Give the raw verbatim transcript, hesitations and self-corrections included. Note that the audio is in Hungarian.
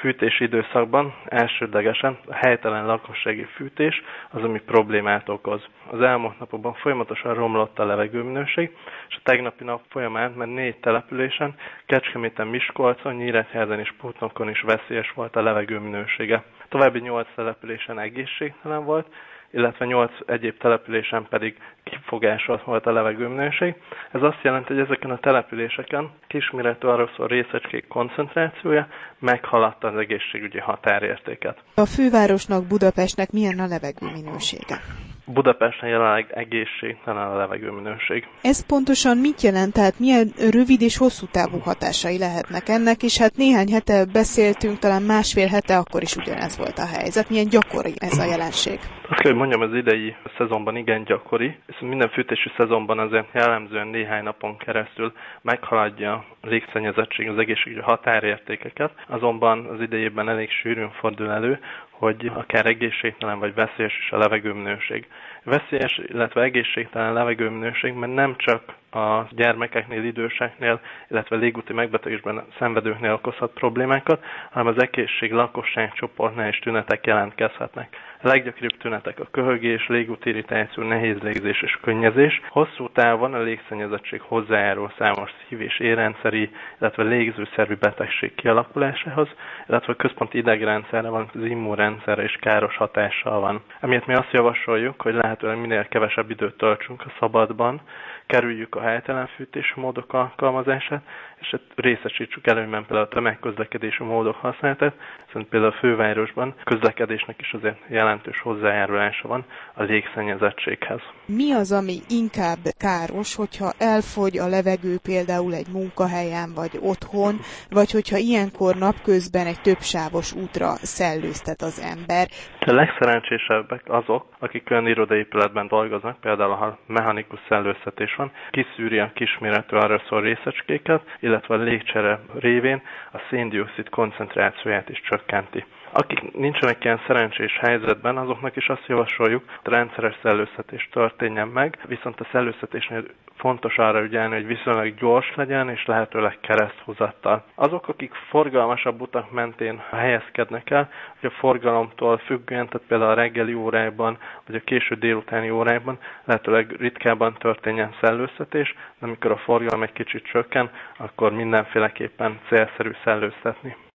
fűtési időszakban elsődlegesen a helytelen lakossági fűtés az, ami problémát okoz. Az elmúlt napokban folyamatosan romlott a levegőminőség, és a tegnapi nap folyamán már négy településen, Kecskeméten, Miskolcon, Nyíregyházán és Putnokon is veszélyes volt a levegőminősége. További nyolc településen egészségtelen volt, illetve nyolc egyéb településen pedig kifogásolt volt a levegőminőség. Ez azt jelenti, hogy ezeken a településeken kisméretű aeroszol részecskék koncentrációja meghaladta az egészségügyi határértéket. A fővárosnak, Budapestnek milyen a levegőminősége? Budapesten jelenleg egészségtelen a levegőminőség. Ez pontosan mit jelent? Tehát milyen rövid és hosszú távú hatásai lehetnek ennek, és hát néhány hete beszéltünk, talán másfél hete akkor is ugyanez volt a helyzet. Milyen gyakori ez a jelenség? Azt kell, hogy mondjam, az idei szezonban igen gyakori, viszont minden fűtési szezonban azért jellemzően néhány napon keresztül meghaladja a légszennyezettség az egészségügyi határértékeket, azonban az idejében elég sűrűn fordul elő, hogy akár egészségtelen vagy veszélyes is a levegőminőség. Veszélyes, illetve egészségtelen levegőminőség, mert nem csak a gyermekeknél, időseknél, illetve légúti megbetegedésben szenvedőknél okozhat problémákat, hanem az egészség lakosságcsoportnál is tünetek jelentkezhetnek. A leggyakoribb tünetek a köhögés, légúti irritáció, nehéz légzés és könnyezés. Hosszú távon a légszennyezettség hozzájárul számos szív- és érrendszeri, illetve légzőszervi betegség kialakulásához, illetve a központi idegrendszerre, van az immunrendszerre is káros hatással van. Emiatt mi azt javasoljuk, hogy lehetőleg minél kevesebb időt töltsünk a szabadban, kerüljük a helytelen fűtési módok alkalmazását, és részesítsük előnyben például a tömegközlekedési módok használatát, hiszen például a fővárosban a közlekedésnek is azért jelentős hozzájárulása van a légszennyezettséghez. Mi az, ami inkább káros, hogyha elfogy a levegő például egy munkahelyen vagy otthon, vagy hogyha ilyenkor napközben egy többsávos útra szellőztet az ember? A legszerencsésebbek azok, akik olyan irodaépületben dolgoznak, például ha mechanikus szellőztetés van, kiszűri a kisméretű aeroszol részecskéket, illetve a légcsere révén a szén-dioxid koncentrációját is csökkenti. Akik nincsenek ilyen szerencsés helyzetben, azoknak is azt javasoljuk, hogy rendszeres szellőztetés történjen meg, viszont a szellőztetésnél fontos arra ügyelni, hogy viszonylag gyors legyen, és lehetőleg kereszthúzattal. Azok, akik forgalmasabb utak mentén helyezkednek el, hogy a forgalomtól függően, tehát például a reggeli órákban, vagy a késő délutáni órákban lehetőleg ritkábban történjen szellőztetés, de amikor a forgalom egy kicsit csökken, akkor mindenféleképpen célszerű szellőztetni.